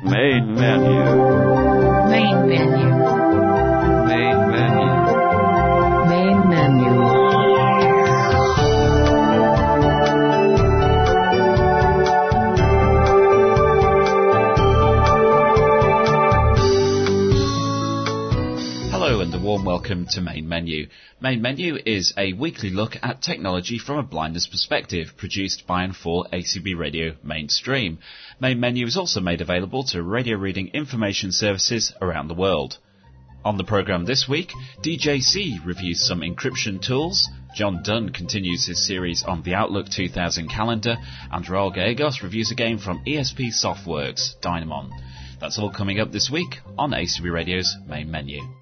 Main menu. Main menu. Main menu. Main menu. Hello and a warm welcome to Main Menu. Main Menu is a weekly look at technology from a blindness perspective, produced by and for ACB Radio Mainstream. Main Menu is also made available to radio reading information services around the world. On the programme this week, DJC reviews some encryption tools, John Dunn continues his series on the Outlook 2000 calendar, and Raul Gallegos reviews a game from ESP Softworks, Dynamon. That's all coming up this week on ACB Radio's Main Menu.